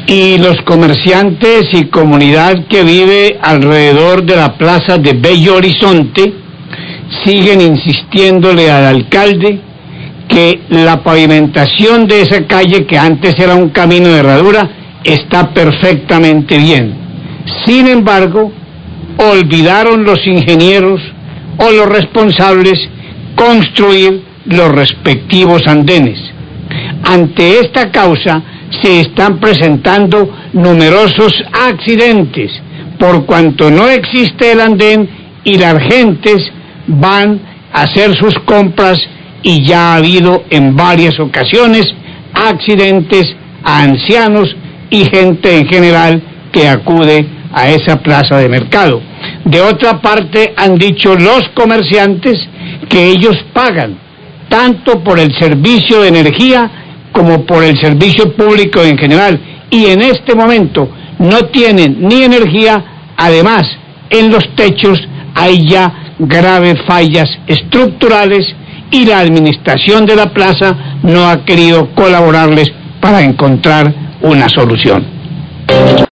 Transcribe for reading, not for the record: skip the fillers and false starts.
Y los comerciantes y comunidad que vive alrededor de la plaza de Bello Horizonte siguen insistiéndole al alcalde que la pavimentación de esa calle, que antes era un camino de herradura, está perfectamente bien. Sin embargo, olvidaron los ingenieros o los responsables construir los respectivos andenes. Ante esta causa se están presentando numerosos accidentes, por cuanto no existe el andén y las gentes van a hacer sus compras, y ya ha habido en varias ocasiones accidentes a ancianos y gente en general que acude a esa plaza de mercado. De otra parte, han dicho los comerciantes que ellos pagan tanto por el servicio de energía como por el servicio público en general, y en este momento no tienen ni energía. Además, en los techos hay ya graves fallas estructurales y la administración de la plaza no ha querido colaborarles para encontrar una solución.